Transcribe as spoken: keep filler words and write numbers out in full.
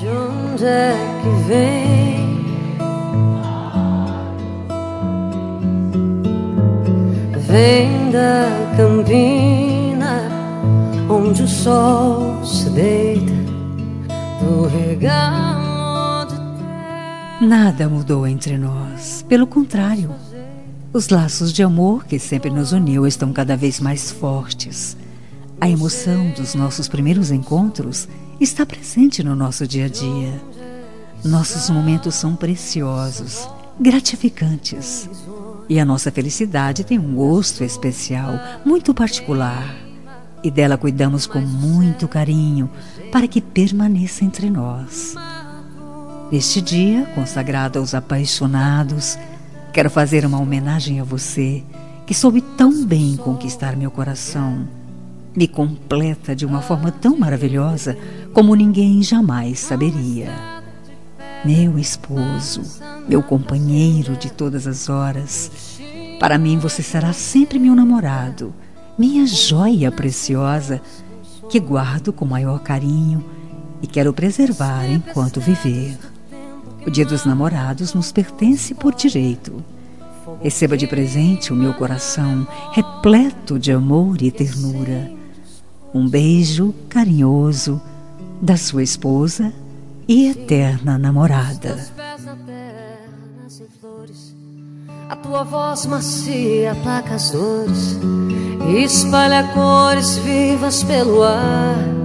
De onde é que vem? Vem da campina onde o sol se deita do regalo de terra. Nada mudou entre nós, pelo contrário. Os laços de amor que sempre nos uniu estão cada vez mais fortes. A emoção dos nossos primeiros encontros está presente no nosso dia a dia. Nossos momentos são preciosos, gratificantes. E a nossa felicidade tem um gosto especial, muito particular. E dela cuidamos com muito carinho para que permaneça entre nós. Neste dia, consagrado aos apaixonados, quero fazer uma homenagem a você, que soube tão bem conquistar meu coração. Me completa de uma forma tão maravilhosa como ninguém jamais saberia. Meu esposo, meu companheiro de todas as horas, para mim você será sempre meu namorado, minha joia preciosa, que guardo com maior carinho e quero preservar enquanto viver. O Dia dos Namorados nos pertence por direito. Receba de presente o meu coração repleto de amor e ternura. Um beijo carinhoso da sua esposa e eterna namorada. A tua voz macia aplaca as dores, espalha cores vivas pelo ar.